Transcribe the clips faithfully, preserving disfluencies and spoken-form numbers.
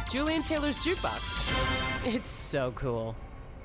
Julian Taylor's Jukebox. It's so cool.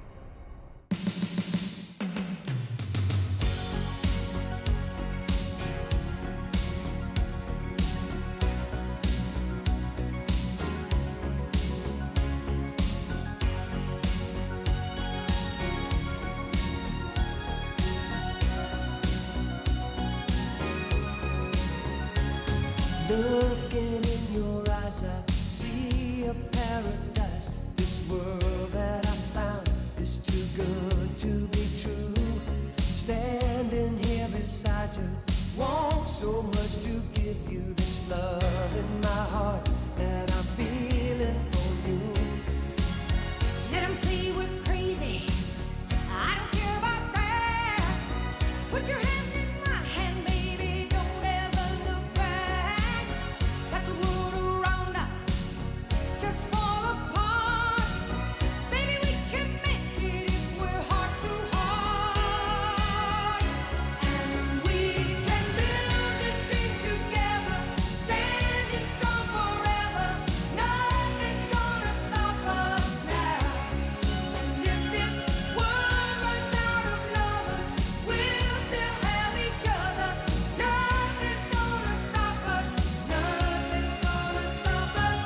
Looking in your eyes, I see a paradise. This world that I found is too good to be true. Standing here beside you, want so much to give you this love in my heart that I'm feeling for you. Let them say we're crazy. I don't care about that. Put your hand in my hand, baby. Don't ever look back. Let the world around us just fall apart. Baby, we can make it if we're heart to heart. And we can build this dream together, standing strong forever. Nothing's gonna stop us now. And if this world runs out of lovers, we'll still have each other. Nothing's gonna stop us. Nothing's gonna stop us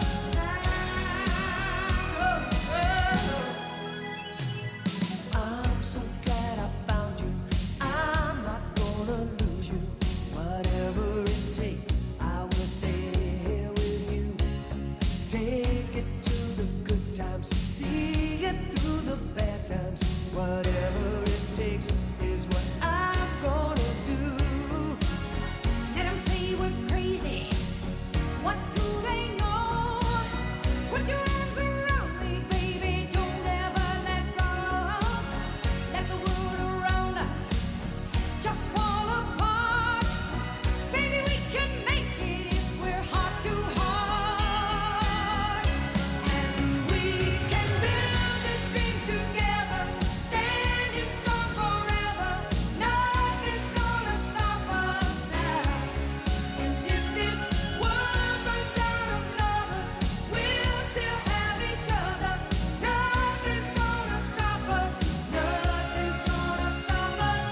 now. I'm so glad I found you. I'm not gonna lose you. Whatever it takes, I will stay here with you. Take it to the good times, see it through the bad times. Whatever it takes is what I'm gonna do. Let them say we're crazy. What do they know? Put your arms around me, baby. Don't ever let go. Let the world around us just fall apart. Baby, we can make it if we're heart to heart. And we can build this dream together, standing strong forever. Nothing's gonna stop us now. And if this world runs out of lovers, we'll still have each other. Nothing's gonna stop us. Nothing's gonna stop us.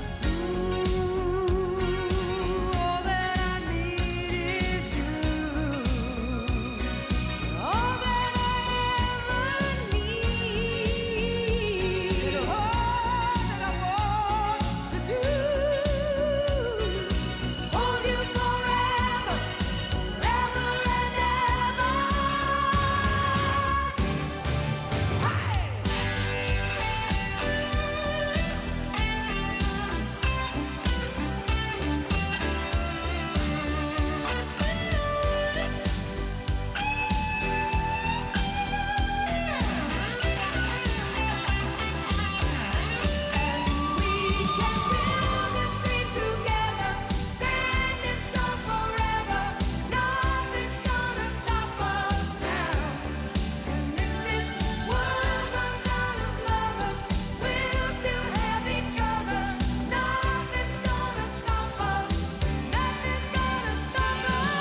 Ooh, all that I need is you. All that I ever need. And all that I want to do is hold you forever, forever and ever. We can build this dream together, standing strong forever. Nothing's gonna stop us now. And if this world runs out of lovers, we'll still have each other. Nothing's gonna stop us. Nothing's gonna stop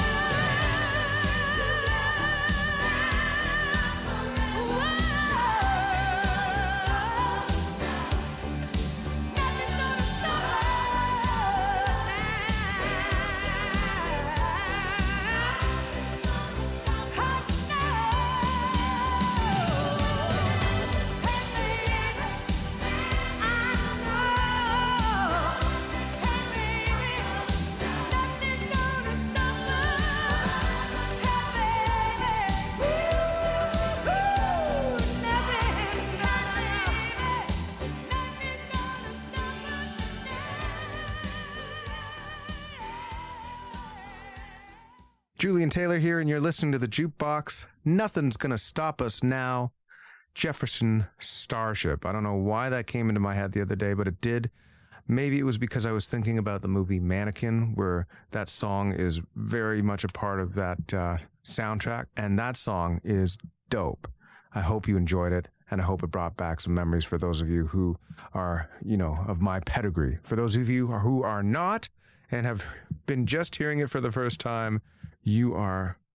Julian Taylor here, and you're listening to the Jukebox. Nothing's gonna stop us now. Jefferson Starship. I don't know why that came into my head the other day, but it did. Maybe it was because I was thinking about the movie Mannequin, where that song is very much a part of that uh, soundtrack, and that song is dope. I hope you enjoyed it, and I hope it brought back some memories for those of you who are, you know, of my pedigree. For those of you who are not and have been just hearing it for the first time, you are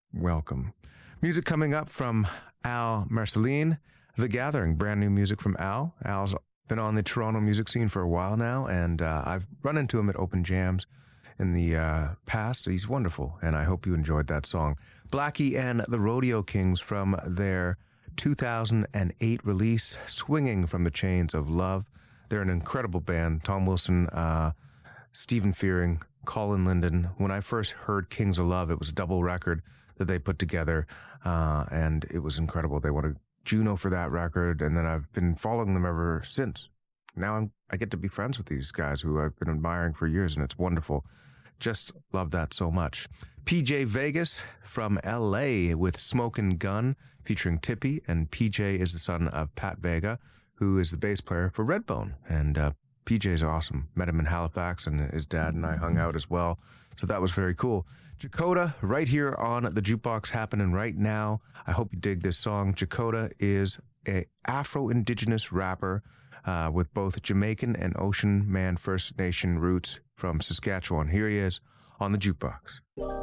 welcome. Music coming up from Al Marceline, The Gathering, brand new music from Al. Al's been on the Toronto music scene for a while now, and uh, I've run into him at open jams in the uh, past. He's wonderful, and I hope you enjoyed that song. Blackie and the Rodeo Kings from their two thousand eight release, Swinging from the Chains of Love. They're an incredible band. Tom Wilson, uh, Stephen Fearing, Colin Linden. When I first heard Kings of Love, it was a double record that they put together, uh, and it was incredible. They won a Juno for that record, and then I've been following them ever since. Now I'm, I get to be friends with these guys who I've been admiring for years, and it's wonderful. Just love that so much. P J Vegas from L A with Smokin' Gun featuring Tippy, and P J is the son of Pat Vega, who is the bass player for Redbone. And uh, P J's awesome. Met him in Halifax, and his dad and I hung out as well. So that was very cool. Jakota, right here on the Jukebox, happening right now. I hope you dig this song. Jakota is a Afro-Indigenous rapper uh, with both Jamaican and Ocean Man First Nation roots from Saskatchewan. Here he is on the Jukebox.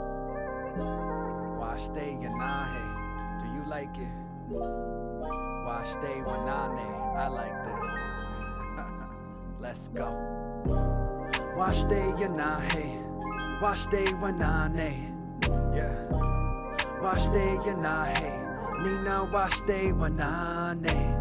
Wash day Yanahe, do you like it? Wash day Wanane, I like this. Let's go. Wash day Yanahe. Wash day Wanane, yeah. Wash day Yanahe, Nina wash day Wanane.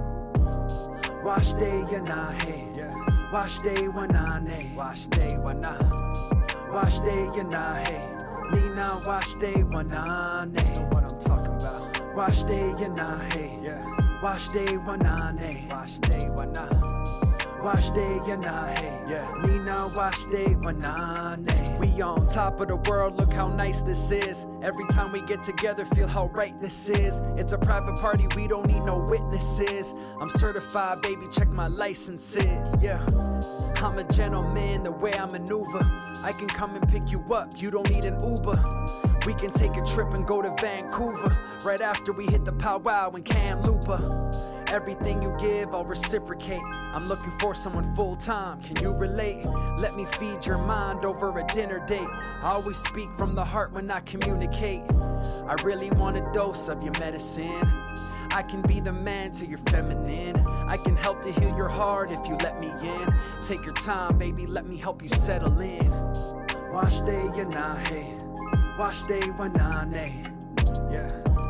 Wash day Yanahe, yeah. Wash day Wanane, wash day Wana. Wash day Yanahe, Nina wash day Wanane. Know what I'm talking about? Wash day Yanahe, yeah. Wash day Wanane, wash day Wana. Wash day Yanahe, yeah. Nina wash day Wanane. We on top of the world, look how nice this is. Every time we get together, feel how right this is. It's a private party, we don't need no witnesses. I'm certified, baby, check my licenses, yeah. I'm a gentleman, the way I maneuver. I can come and pick you up, you don't need an Uber. We can take a trip and go to Vancouver right after we hit the powwow in Kamloops. Everything you give, I'll reciprocate. I'm looking for someone full-time, can you relate? Let me feed your mind over a dinner date. I always speak from the heart when I communicate. I really want a dose of your medicine. I can be the man to your feminine. I can help to heal your heart if you let me in. Take your time, baby, let me help you settle in. Wash day Yanahe, wash day Wanane, yeah.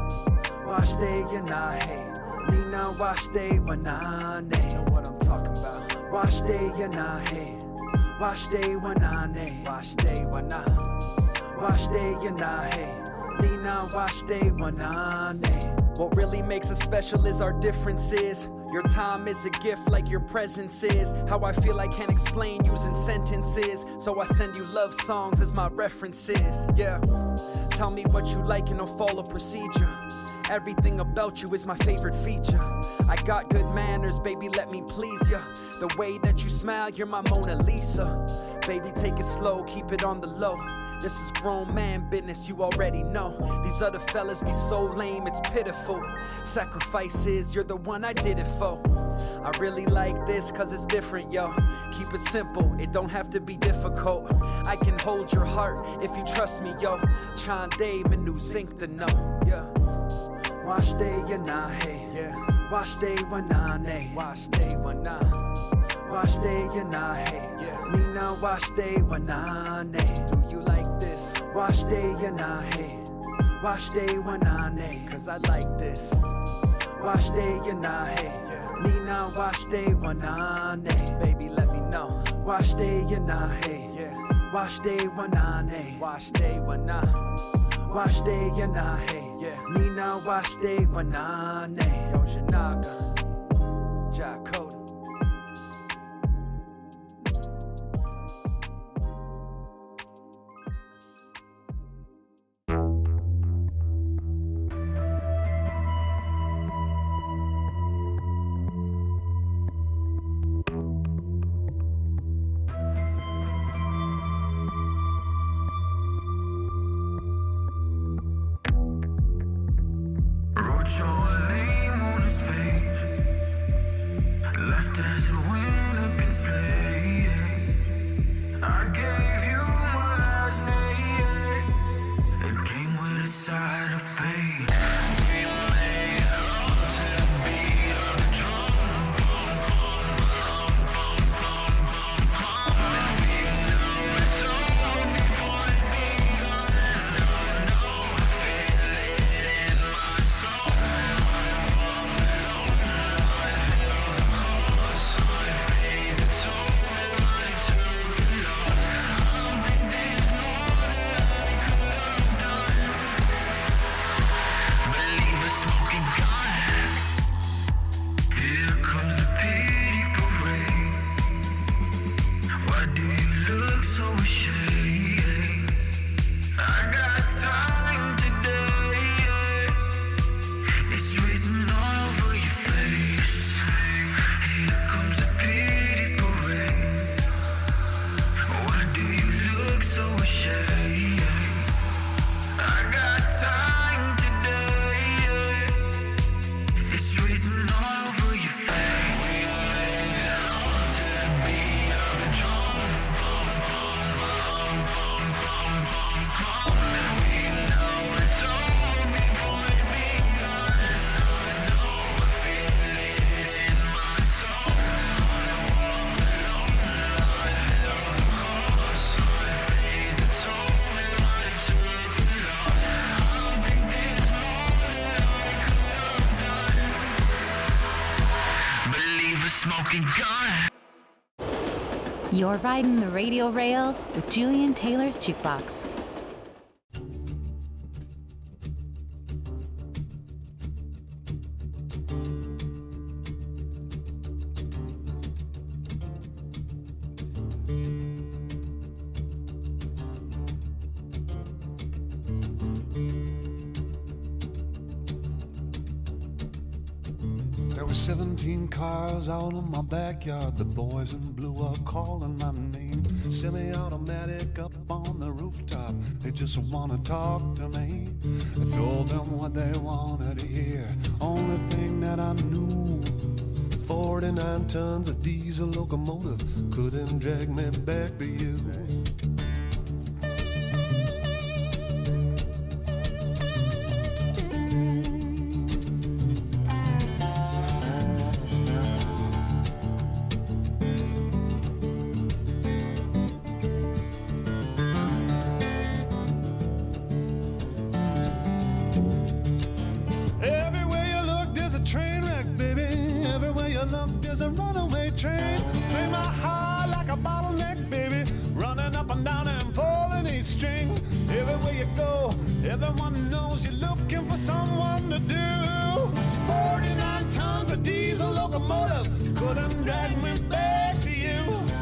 Wash day Yanahe, Nina wash day Wanane. Know what I'm talking about? Wash day Yanahe, wash day Wanane, wash day Wana. Wash day Yanahe, Nina wash day Wanane. What really makes us special is our differences. Your time is a gift like your presence is. How I feel I can't explain using sentences, so I send you love songs as my references, yeah. Tell me what you like and I'll follow procedure. Everything about you is my favorite feature. I got good manners, baby, let me please ya. The way that you smile, you're my Mona Lisa. Baby, take it slow, keep it on the low. This is grown man business, you already know. These other fellas be so lame, it's pitiful. Sacrifices, you're the one I did it for. I really like this cause it's different, yo. Keep it simple, it don't have to be difficult. I can hold your heart if you trust me, yo. Chande Manu Zinc the no, yeah. Wash day Yanahe, yeah. Wash day Wanane, wash day Wana. Wash day Yanahe, yeah. Nina wash day Wanane. Do you like this? Wash day Yanahe, wash day Wanane. Cause I like this. Wash day Yanahe, yeah. Nina wash day Wanane. Baby, let me know. Wash day Yanahe, yeah. Wash day Wanane. Wash day Wana. Wash day Yanahe, yeah. Nina wash day Wanane. Yo, Janaga, Jakota. Side of You're riding the radio rails with Julian Taylor's Jukebox. There were seventeen cars out in my backyard. The boys in blue are calling my name. Semi-automatic up on the rooftop. They just wanna talk to me. I told them what they wanted to hear. Only thing that I knew, forty-nine tons of diesel locomotive couldn't drag me back to you. Everyone knows you're looking for someone to do. forty-nine tons of diesel locomotive couldn't drag me back to you.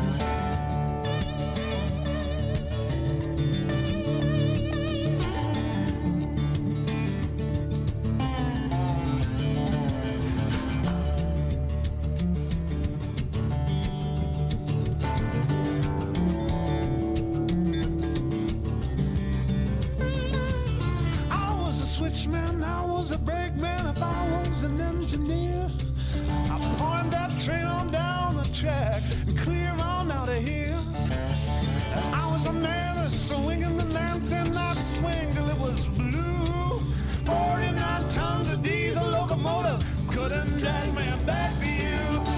Man, I was a brakeman if I was an engineer. I point that train on down the track and clear on out of here. I was a man that's swinging the lantern, I swing till it was blue. forty-nine tons of diesel locomotive couldn't drag me back to you.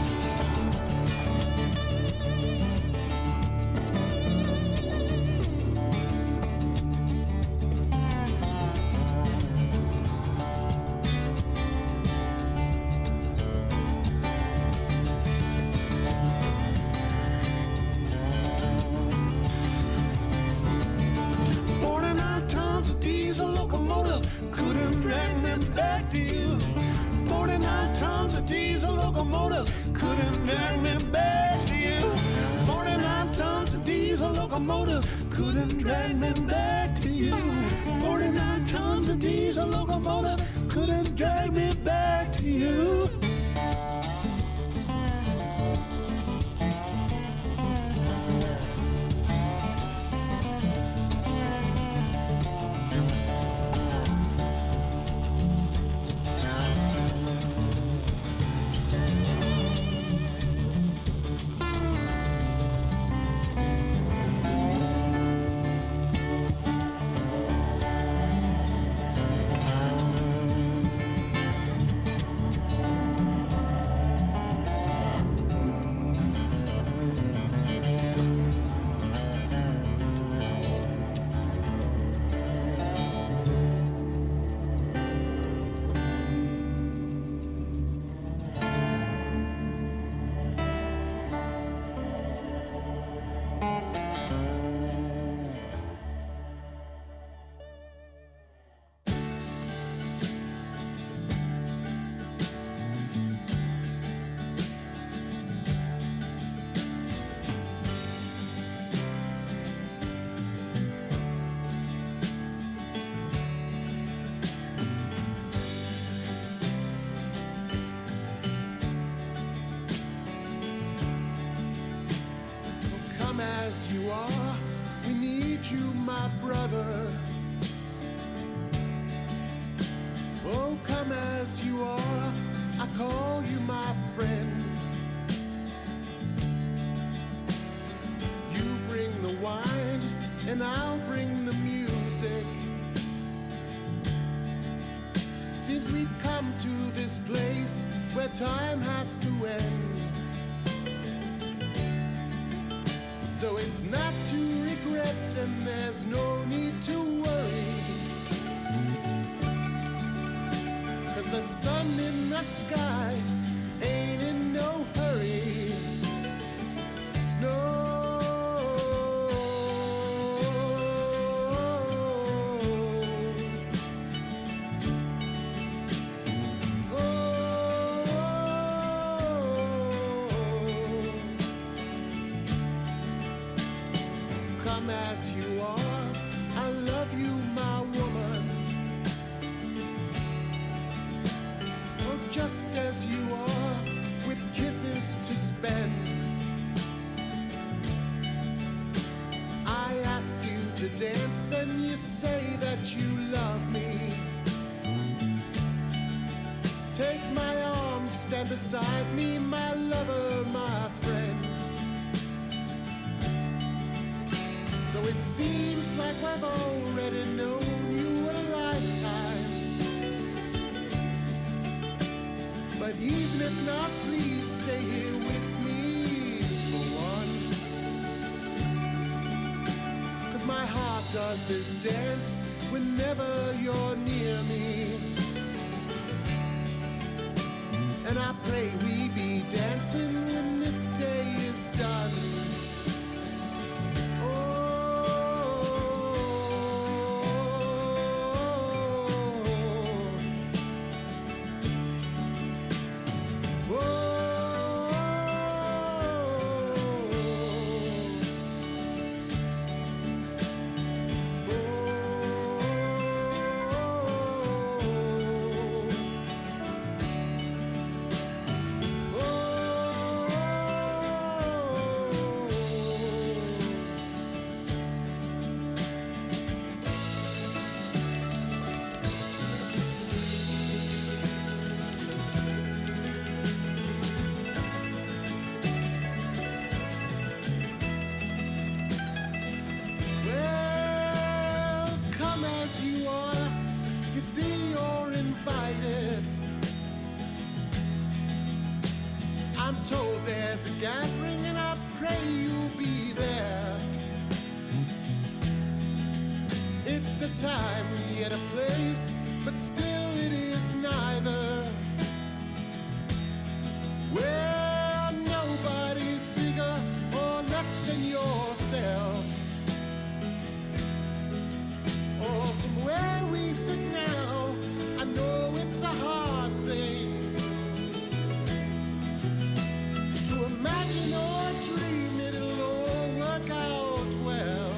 forty-nine tons of diesel locomotive couldn't drag me back to you. forty-nine tons of diesel locomotive couldn't drag me back to you. forty-nine tons of diesel locomotive couldn't drag me back to you. As you are, we need you, my brother. Oh, come as you are, I call you my friend. You bring the wine, and I'll bring the music. Seems we've come to this place where time has to end. So it's not to regret and there's no need to worry, 'cause the sun in the sky ain't in no hurry. Come as you are, I love you, my woman. Oh, just as you are, with kisses to spend. I ask you to dance and you say that you love me. Take my arms, stand beside me, my lover, my friend. Though it seems like I've already known you a lifetime, but even if not, please stay here with me for one. 'Cause my heart does this dance whenever you're near me. And I pray we be dancing when this day is done. Told there's a gathering and I pray you'll be there. It's a time yet a place, but still it is neither. Where nobody's bigger or less than yourself. Or from where we sit now, I know it's a hard thing. Imagine or dream it'll all work out well.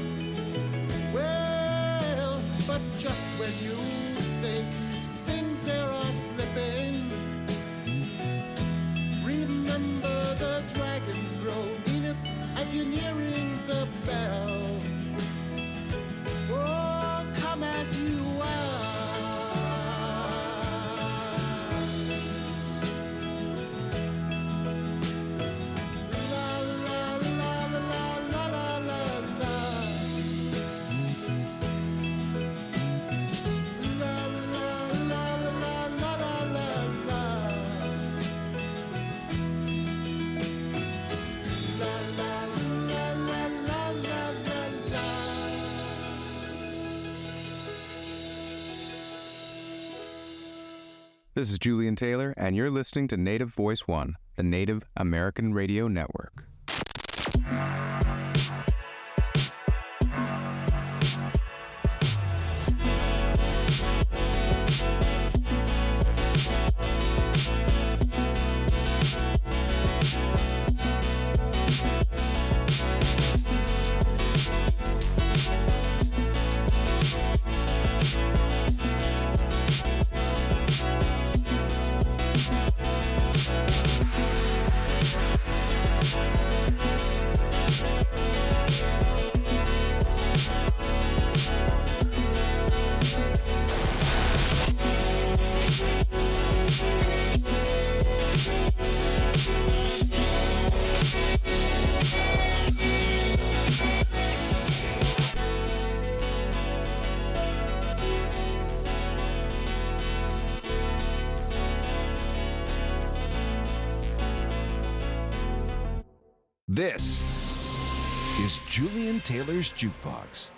Well, but just when you think things there are slipping, remember the dragons grow meanest as you're nearing the bell. Oh, come as you are. This is Julian Taylor, and you're listening to Native Voice One, the Native American Radio Network. This is Julian Taylor's Jukebox.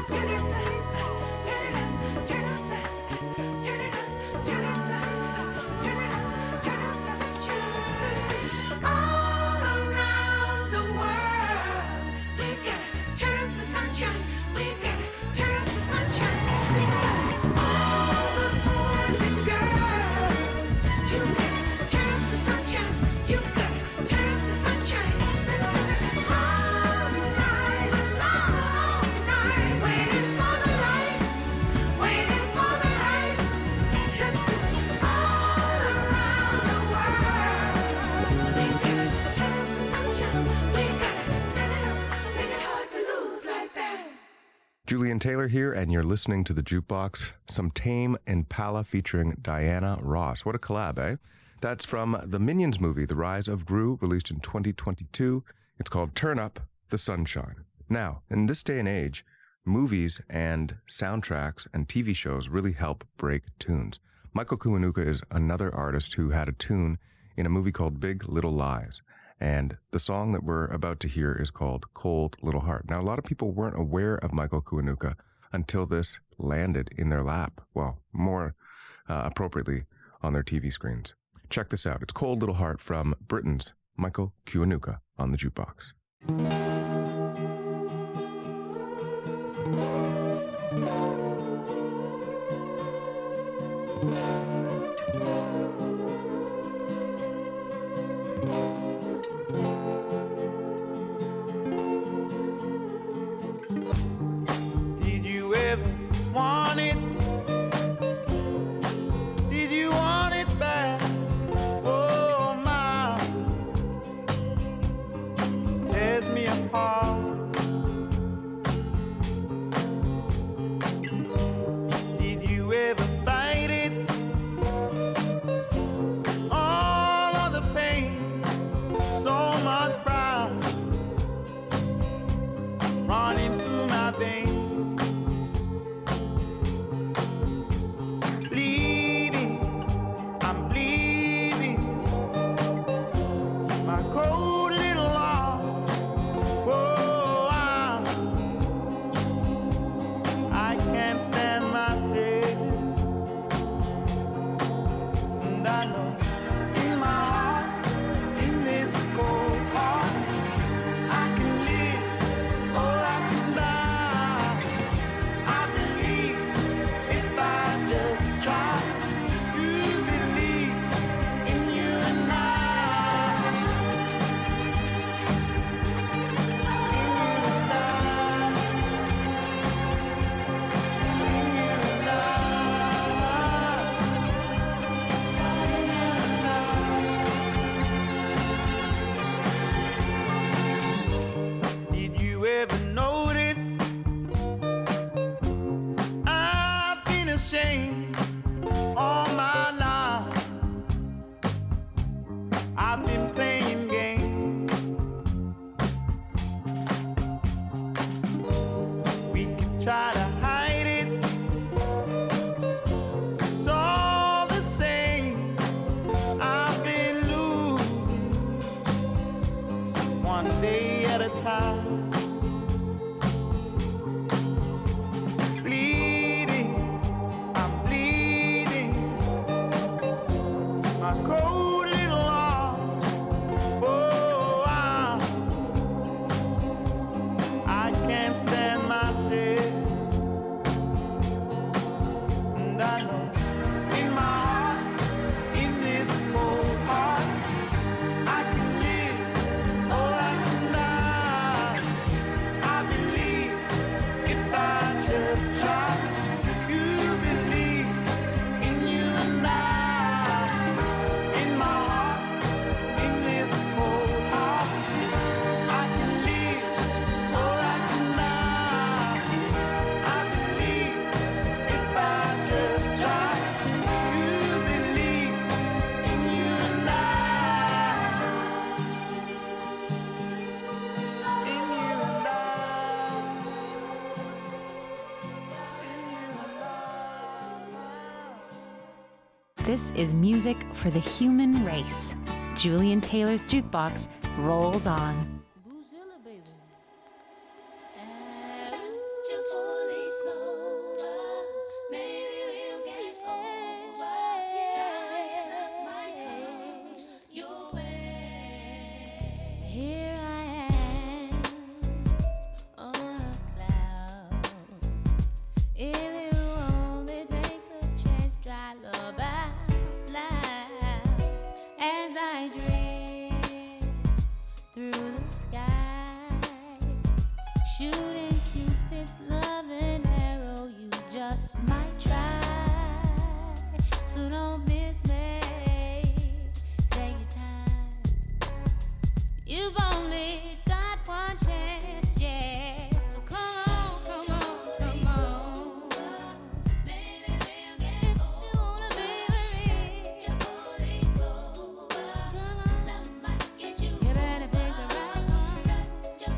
Julian Taylor here, and you're listening to The Jukebox. Some Tame Impala featuring Diana Ross. What a collab, eh? That's from the Minions movie, The Rise of Gru, released in twenty twenty-two. It's called Turn Up the Sunshine. Now, in this day and age, movies and soundtracks and T V shows really help break tunes. Michael Kiwanuka is another artist who had a tune in a movie called Big Little Lies. And the song that we're about to hear is called Cold Little Heart. Now, a lot of people weren't aware of Michael Kiwanuka until this landed in their lap. Well, more uh, appropriately, on their T V screens. Check this out. It's Cold Little Heart from Britain's Michael Kiwanuka on the Jukebox. Did you ever want it? Did you want it back? Oh my, it tears me apart. Did you ever fight it? All of the pain, so much pride running through my veins. Bleeding, I'm bleeding. My cold little heart. Oh, I, I can't stand myself. And I know in my heart, in this cold heart, I can live or I can die. I believe if I just try. You believe in you and I. In you and I. In you and I. Did you ever notice I've been ashamed all my life? I've been playing games. We could try to hide it. It's all the same. I've been losing one day at a time. Bleeding, I'm bleeding. My cold little heart. Oh, I, I can't stand myself. And I know in my heart, in this cold heart, I can live or I can die. I believe if I just try. You believe in you and I. In my heart, in this cold heart, I can live or I can die. I believe if I just try. You believe in you and I. In you and I. In you and I. This is music for the human race. Julian Taylor's Jukebox rolls on. Boozilla, baby. And you fully If you only take the chance, try love out loud as I drift through the sky, shooting Cupid's loving arrow. You just might try, so don't miss me. Take your time. You've only got one chance, yeah. So come on, come on, come on. Baby, we'll get if you wanna be with me, come on. Love might get you. You better pick the right one.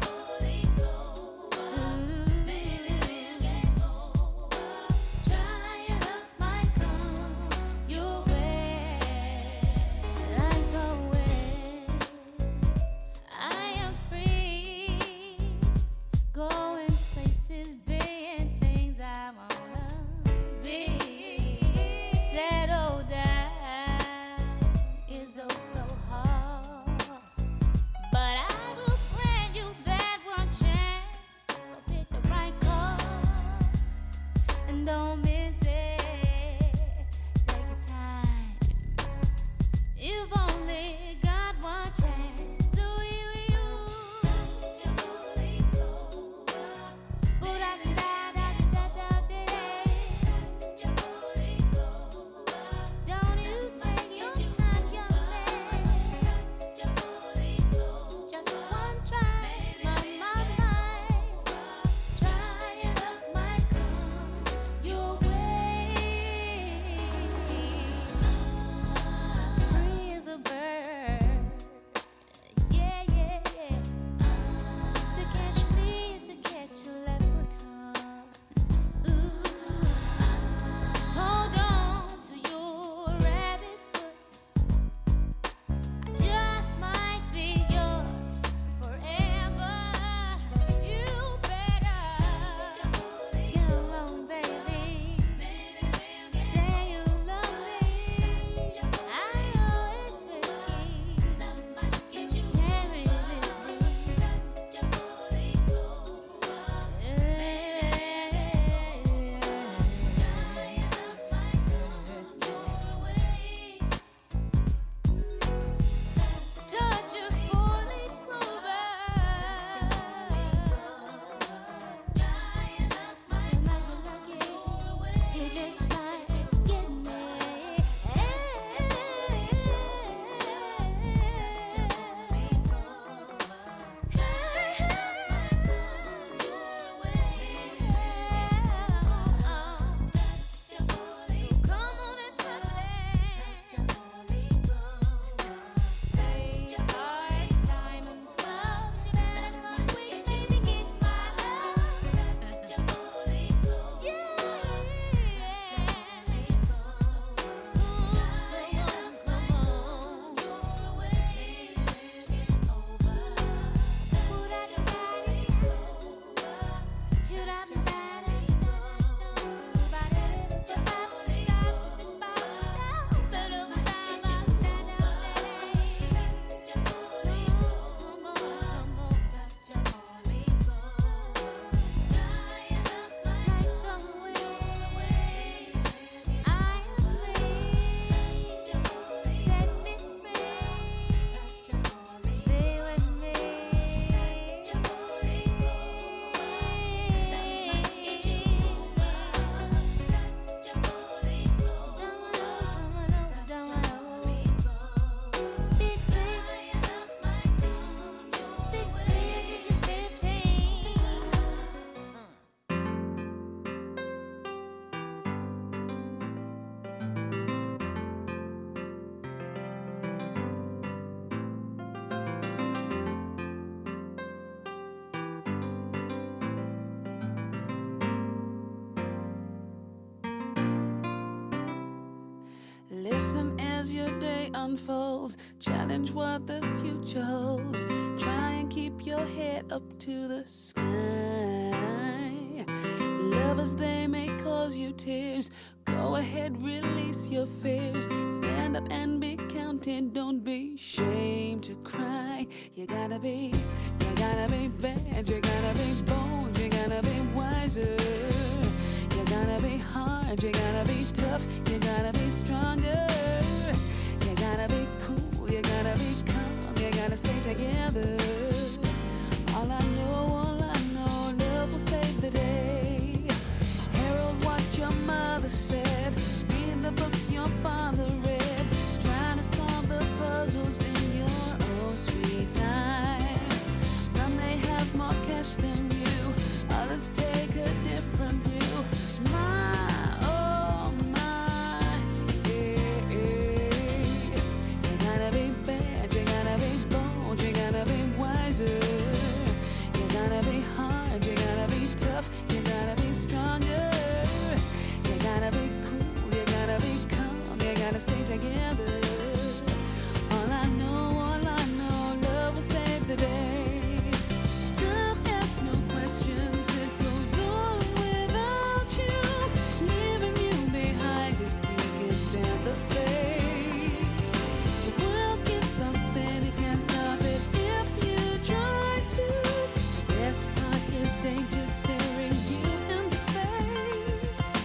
Baby, we'll get over. Try your luck might come your way. Like a wind, I am free, going places, being things I wanna be. To settle down is oh so hard, but I will grant you that one chance. So pick the right call and don't miss it. Take your time. You've only got one chance. Do you, you? But I can die, die, die, die, die. Don't you take your time, young man. Just one try, my, my, my. Try your luck might come your way. Free as a bird, yeah, yeah, yeah. To catch me is to catch a leprechaun. Ooh, hold on to your rabbit's foot. I just might be yours forever. You better get along, baby. Say you love me. I know it's risky. Can't resist me. Touch a four-leaf clover. You might be lucky. You just might get me. Come on and touch it. Space, stars, diamonds, love. You better come quick, baby, get my love. Yeah, come on, come on. Would I try it? Should I try it? Set me free, be with me. Big six, six three, I get you fifteen. Listen as your day unfolds. Challenge what the future holds. Try and keep your head up to the sky. Lovers, they may cause you tears. Go ahead, release your fears. Stand up and be counted. Don't be ashamed to cry. You gotta be, you gotta be bad. You gotta be bold. You gotta be wiser. You gotta your mother said. Read the books your father read. Trying to solve the puzzles in your own sweet time. Some may have more cash than you, others take a different view. My, oh my, yeah, yeah. You gotta be bad, you gotta be bold, you gotta be wiser. You gotta be hard, you gotta be tough, you gotta be stronger. You gotta be cool, you gotta be calm, you gotta stay together. All I know, all I know, love will save the day. Time asks no questions, it goes on without you, leaving you behind if you can stand the pace. The world keeps on spinning, can't stop it if you try to. The best part is danger staring you in the face.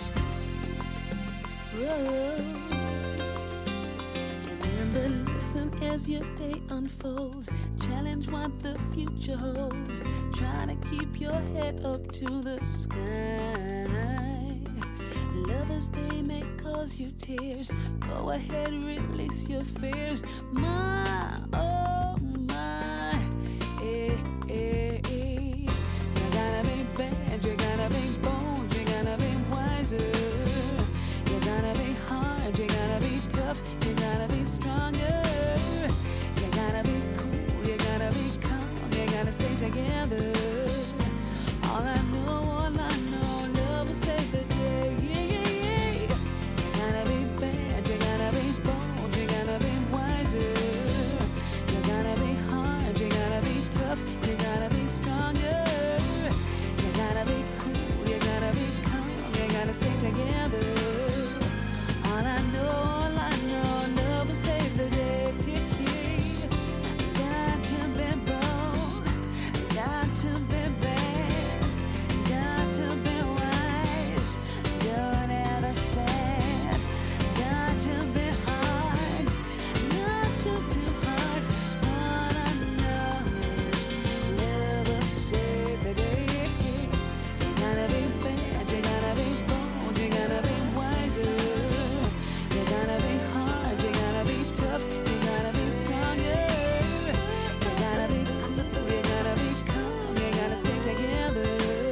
Whoa. Remember, listen as your day unfolds. Challenge what the future holds. Try to keep your head up to the sky. Lovers, they may cause you tears. Go ahead, release your fears. My, oh my, eh, eh, eh. You gotta be bad, you gotta be bold, you gotta be wiser. You gotta be hard, you gotta be tough, you gotta be stronger. You gotta be cool, you gotta be calm, you gotta stay together. All I know, all I know, love will save the day. Yeah, yeah, yeah. You gotta be bad, you gotta be bold, you gotta be wiser. You gotta be hard, you gotta be tough, you gotta be stronger. You gotta be cool, you gotta be calm, you gotta stay together. All I know, all I know, love will save the day. Got to be bold, got to be bad, got to be wise, don't ever sad. Got to be hard, not too, too hard. All I know is love will save the day. You gotta be bad, you gotta be bold, you gotta be wiser. You gotta be hard, you gotta be tough, you gotta be stronger. You gotta be cool, you gotta be calm, you gotta stay together.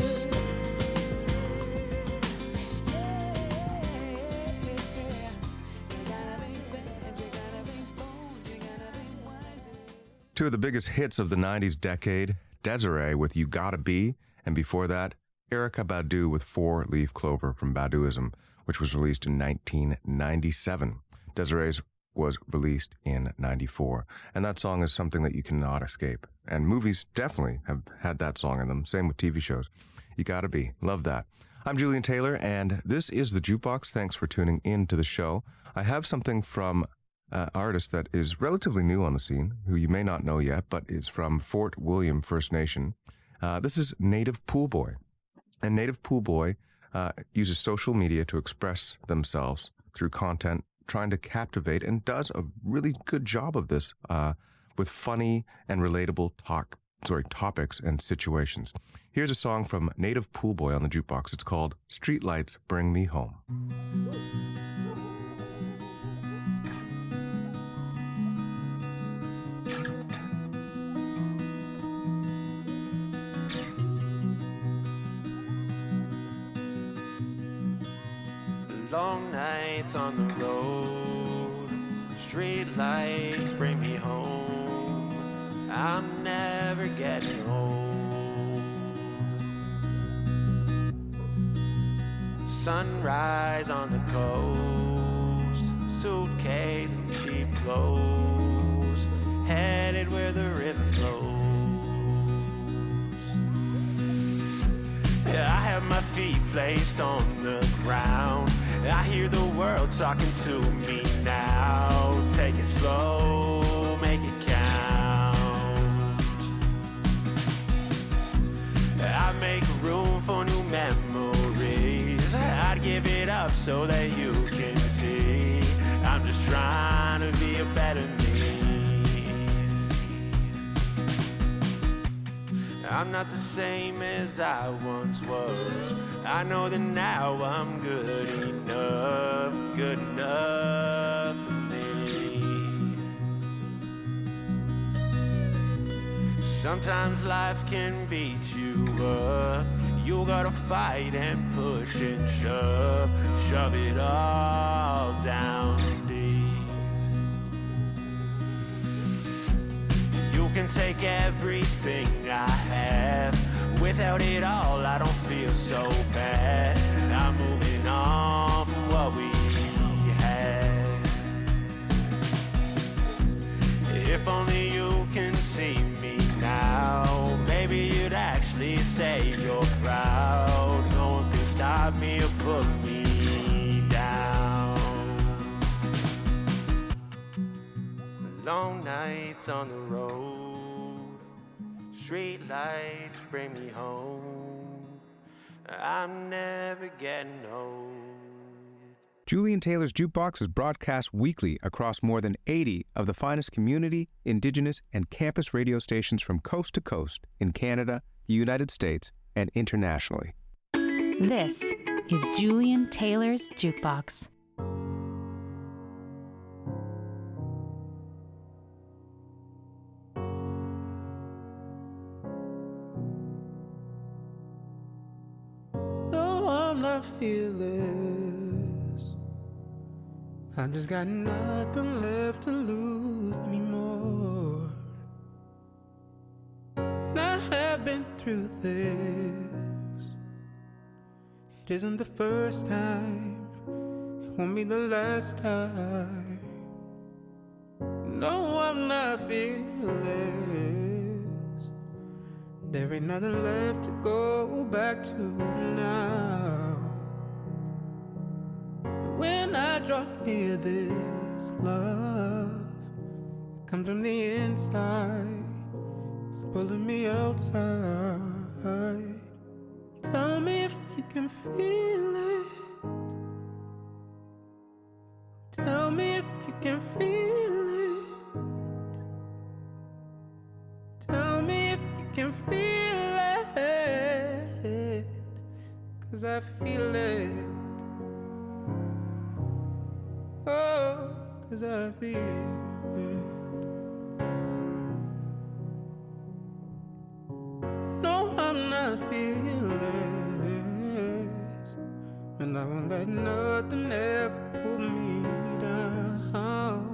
Yeah, you gotta be bad, you gotta be bold, you gotta be wiser. Two of the biggest hits of the nineties decade, Desiree with You Gotta Be, and before that, Erykah Badu with Four Leaf Clover from Baduizm, which was released in nineteen ninety-seven. Desiree's was released in ninety-four, and that song is something that you cannot escape. And movies definitely have had that song in them, same with T V shows. You Gotta Be. Love that. I'm Julian Taylor, and this is The Jukebox. Thanks for tuning in to the show. I have something from an artist that is relatively new on the scene, who you may not know yet, but is from Fort William First Nation. Uh, this is Native Pool Boy. And Native Pool Boy uh, uses social media to express themselves through content, trying to captivate, and does a really good job of this uh, with funny and relatable talk, sorry, topics and situations. Here's a song from Native Pool Boy on the Jukebox. It's called Streetlights Bring Me Home. Long nights on the road, street lights bring me home. I'm never getting old. Sunrise on the coast, suitcase and cheap clothes, headed where the river flows. Yeah, I have my feet placed on the ground. I hear the world talking to me now. Take it slow, make it count. I make room for new memories. I'd give it up so that you can see I'm just trying to be a better me. I'm not the same as I once was. I know that now I'm good enough, good enough for me. Sometimes life can beat you up. You gotta fight and push and shove, shove it all down deep. You can take everything I have. Without it all, I don't feel so bad. I'm moving on from what we had. If only you can see me now, maybe you'd actually say you're proud. No one can stop me or put me down. Long nights on the road, street lights bring me home. I'm never getting old. Julian Taylor's Jukebox is broadcast weekly across more than eighty of the finest community, indigenous, and campus radio stations from coast to coast in Canada, the United States, and internationally. This is Julian Taylor's Jukebox. No, I'm not fearless. I just got nothing left to lose anymore. And I have been through this. It isn't the first time, it won't be the last time. No, I'm not fearless. There ain't nothing left to go back to now. When I draw near this love, it comes from the inside, it's pulling me outside. Tell me if you can feel it. Tell me if you can feel it. Tell me if you can feel it. 'Cause I feel it. Oh, 'cause I feel it. No, I'm not fearless, and I won't let nothing ever pull me down.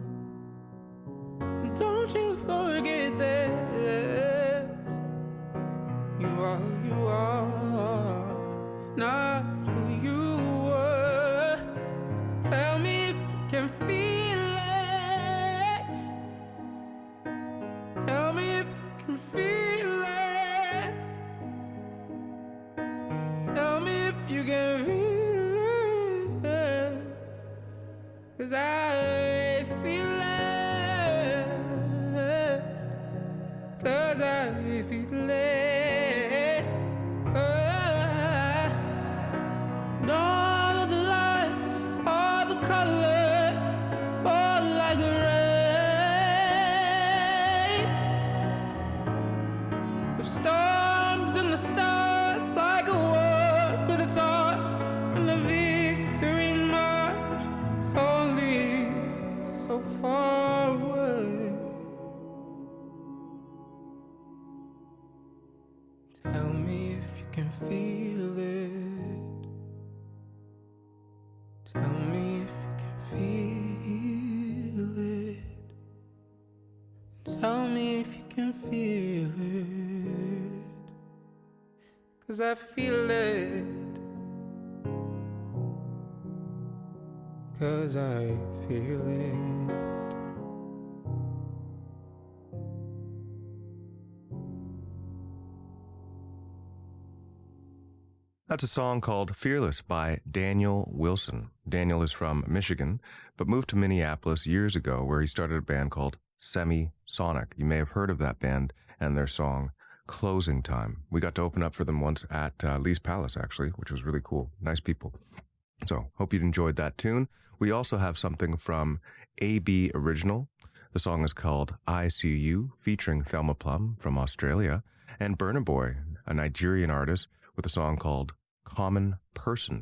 And don't you forget this. You are who you are, not who you were. So tell me if you can feel it. Tell me if you can feel it. Tell me if you can feel it. 'Cause I feel it. 'Cause I feel it. Oh, and all of the lights, all the colors fall like rain. With storms and the stars like a war with its heart, and the victory march is only so far away. Tell me if you can feel it. Tell me if you can feel it. Tell me if you can feel it. 'Cause I feel it. 'Cause I feel it. That's a song called Fearless by Daniel Wilson. Daniel is from Michigan, but moved to Minneapolis years ago where he started a band called Semi-Sonic. You may have heard of that band and their song Closing Time. We got to open up for them once at uh, Lee's Palace, actually, which was really cool. Nice people. So, hope you enjoyed that tune. We also have something from A B Original. The song is called I See You, featuring Thelma Plum from Australia. and Burna Boy, a Nigerian artist, with a song called Common Person.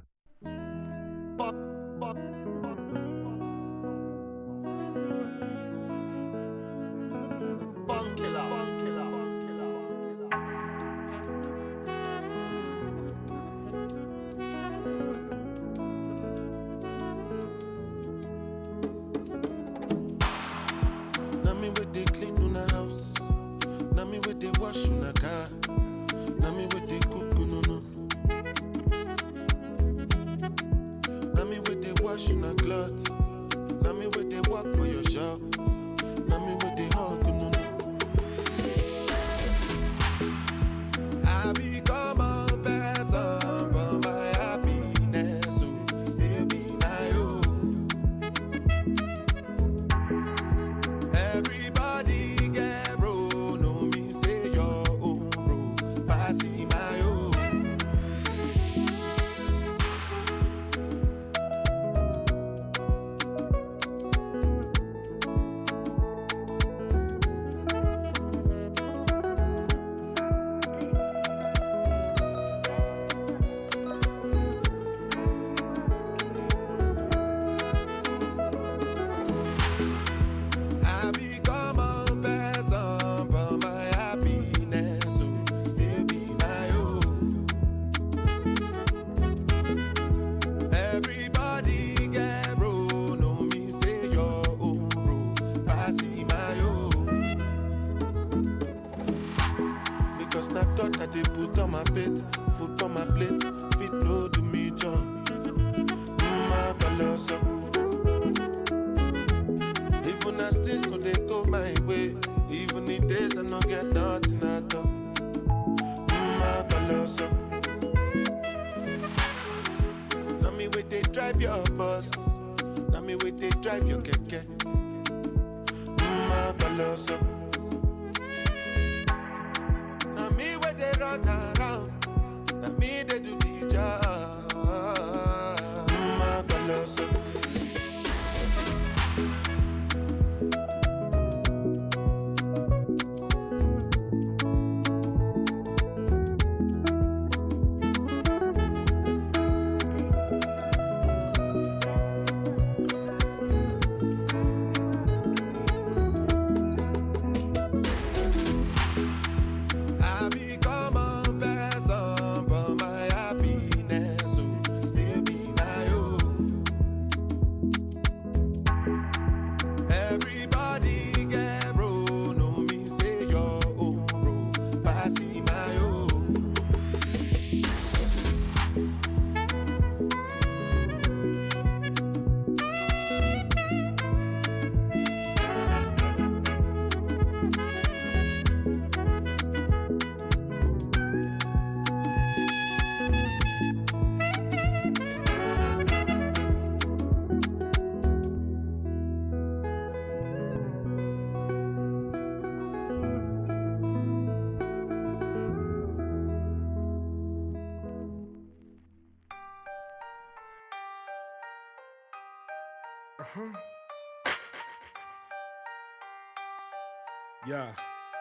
Uh-huh. Yeah.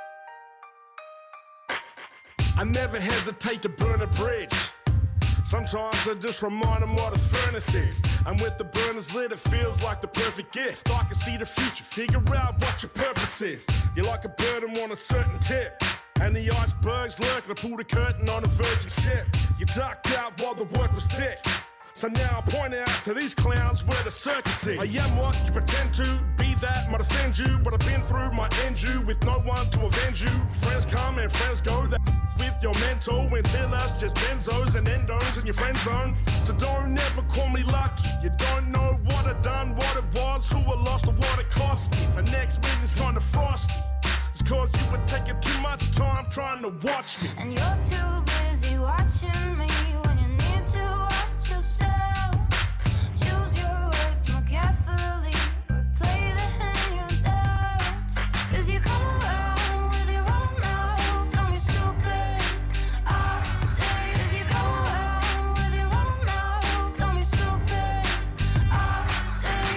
I never hesitate to burn a bridge. Sometimes I just remind them what the furnace is. And with the burners lit, it feels like the perfect gift. I can see the future, figure out what your purpose is. You're like a bird and want a certain tip. And the icebergs lurk, I pull the curtain on a virgin ship. You ducked out while the work was thick. So now I point out to these clowns where the circus is. I am what you pretend to be, that might offend you, but I've been through my end you with no one to avenge you. Friends come and friends go, that with your mentor until us just benzos and endos in your friend zone. So don't ever call me lucky. You don't know what I done, what it was, who I lost, or what it cost me. For next meeting's kinda frosty. It's cause you were taking too much time trying to watch me. And you're too busy watching me when you need to watch yourself. Choose your words more carefully, or play the hand you're dealt. As you come around with your own mouth, don't be stupid. I say, as you come around with your own mouth, don't be stupid. I say,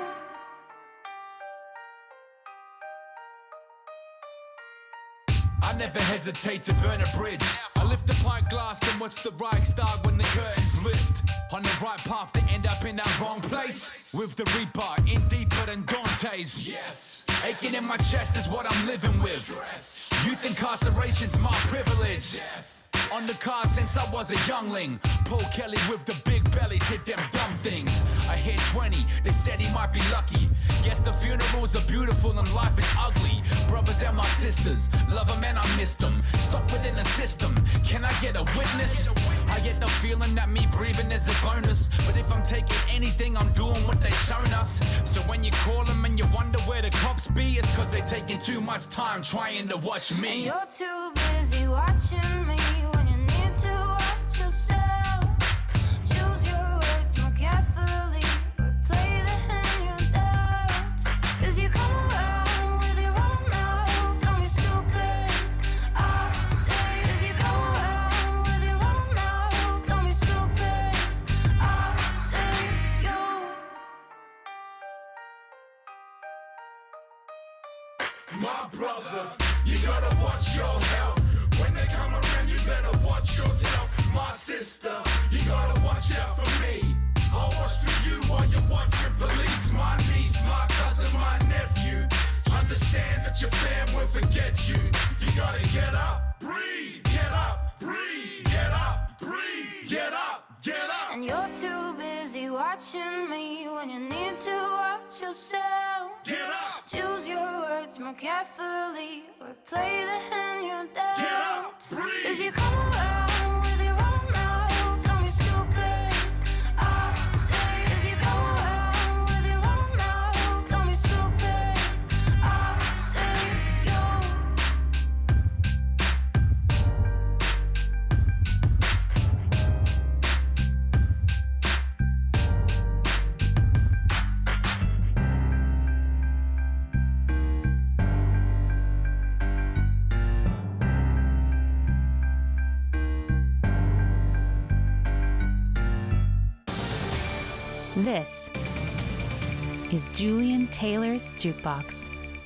you. I never hesitate to burn a bridge. I lift a pint glass and watch the Reichstag when the curtains lift. On the right path to end up in that wrong place. With the Reaper in deeper than Dante's. Yes. Aching in my chest is what I'm living with. Youth incarceration's my privilege. Death. On the card since I was a youngling. Paul Kelly with the big belly did them dumb things. I hit twenty, they said he might be lucky. Guess the funerals are beautiful and life is ugly. Brothers and my sisters, love them and I miss them. Stuck within the system, can I get a witness? I get the feeling that me breathing is a bonus. But if I'm taking anything, I'm doing what they've shown us. So when you call them and you wonder where the cops be, it's cause they taking too much time trying to watch me. And you're too busy watching me when you need to watch yourself. Choose your words more carefully, or play the hand you're dealt. As you come around with your own mouth, don't be stupid, I say. As you come around with your own mouth, don't be stupid, I say. You, my brother, you gotta watch your health. When they come around, you better watch yourself. My sister, you gotta watch out for me. I'll watch for you while you're watching police. My niece, my cousin, my nephew. Understand that your fam will forget you. You gotta get up, breathe, get up, breathe, get up, breathe, get up, get up. and you're too busy watching me when you need to watch yourself. Get up. Choose your words more carefully, or play the hand you're dealt. Get up, breathe. As you come around with your own mouth, don't be stupid, I say. As you come around with your own mouth, don't be stupid, I say. This is Julian Taylor's Jukebox.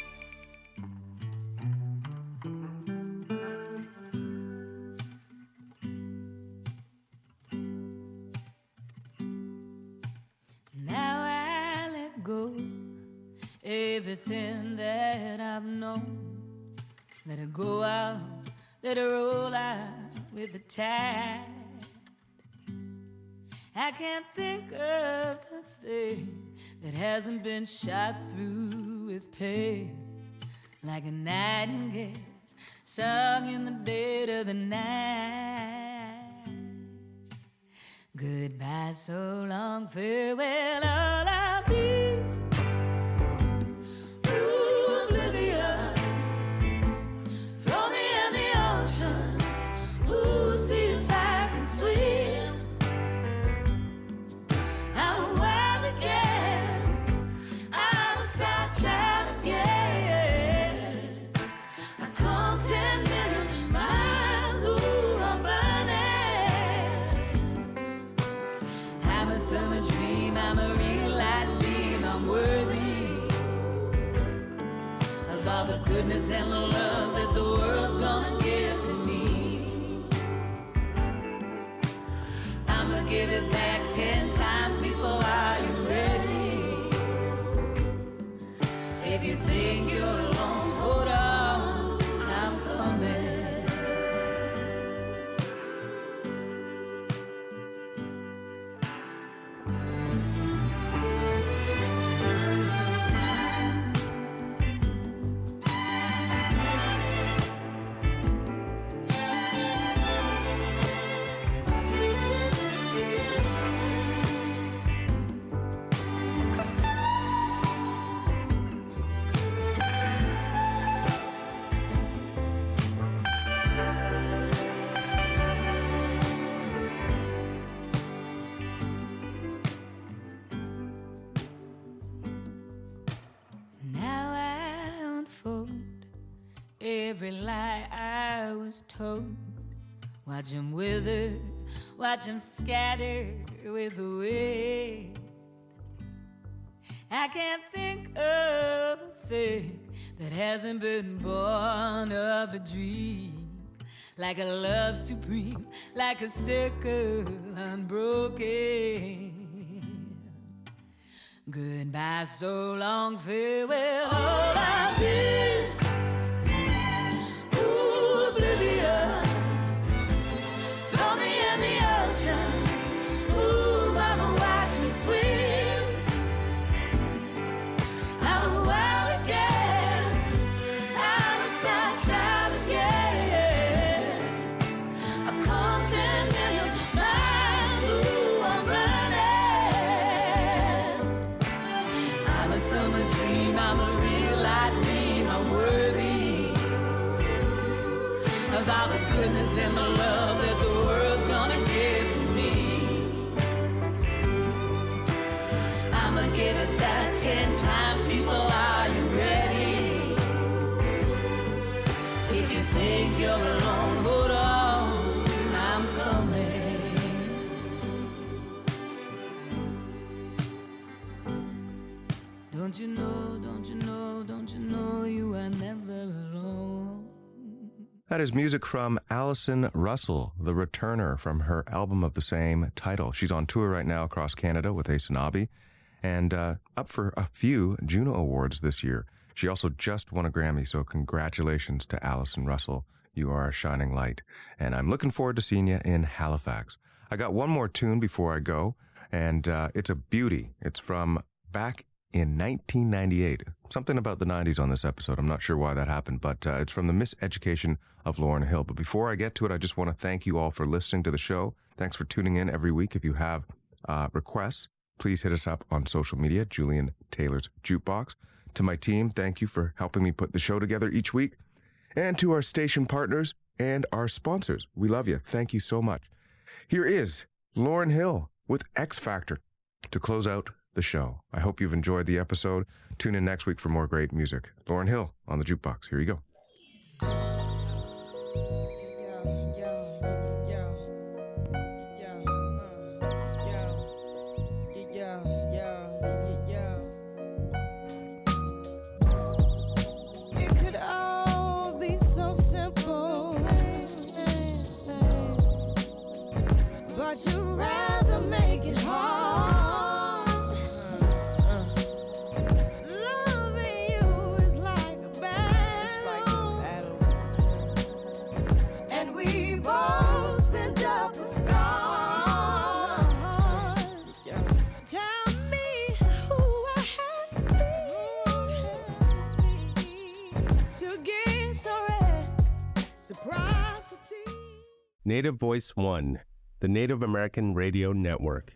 Now I let go everything that I've known. Let it go out, let it roll out with the tide. I can't think of a thing that hasn't been shot through with pain, like a nightingale's song in the dead of the night. Goodbye, so long, farewell, all I'll be. Ooh, oblivion, throw me in the ocean. Ooh, see if I can swim. I'm a wild again, I'm a sad child again. I come ten million miles, ooh, I'm burning. I'm a summer dream, I'm a real light dream. I'm worthy of all the goodness and the love that the world's gonna give to me. I'ma give it back ten times, people, are you ready? If you think you're alone, hold on, I'm coming. Now I unfold every lie I was told. Watch them wither, watch them scatter with the wind. I can't think of a thing that hasn't been born of a dream. Like a love supreme, like a circle unbroken. Goodbye, so long, farewell, all I've been. Ooh, oblivion. Throw me in the ocean. Ooh, mama, watch me swim. I'm a wild again. I'm a star child again. I've come ten million miles. Ooh, I'm burning. I'm a summer dream. I'm a real light dream. I'm worthy of all the goodness and the love that the world's gonna give to me. I'ma give it that ten times, people, are you ready? If you think you're alone, hold on, I'm coming. Don't you know, don't you know, don't you know you are never alone? That is music from Allison Russell, the returner from her album of the same title. She's on tour right now across Canada with Asonabi and uh, up for a few Juno Awards this year. She also just won a Grammy, so congratulations to Allison Russell. You are a shining light, and I'm looking forward to seeing you in Halifax. I got one more tune before I go, and uh, it's a beauty. It's from back in nineteen ninety-eight. Something about the nineties on this episode. I'm not sure why that happened, but uh, it's from the Miseducation of Lauryn Hill. But before I get to it, I just want to thank you all for listening to the show. Thanks for tuning in every week. If you have uh, requests, please hit us up on social media, Julian Taylor's Jukebox. To my team, thank you for helping me put the show together each week. And to our station partners and our sponsors, we love you. Thank you so much. Here is Lauryn Hill with X Factor to close out the show. I hope you've enjoyed the episode. Tune in next week for more great music. Lauryn Hill on the Jukebox. Here you go. It could all be so simple, but you'd rather make it hard. Native Voice One, the Native American Radio Network.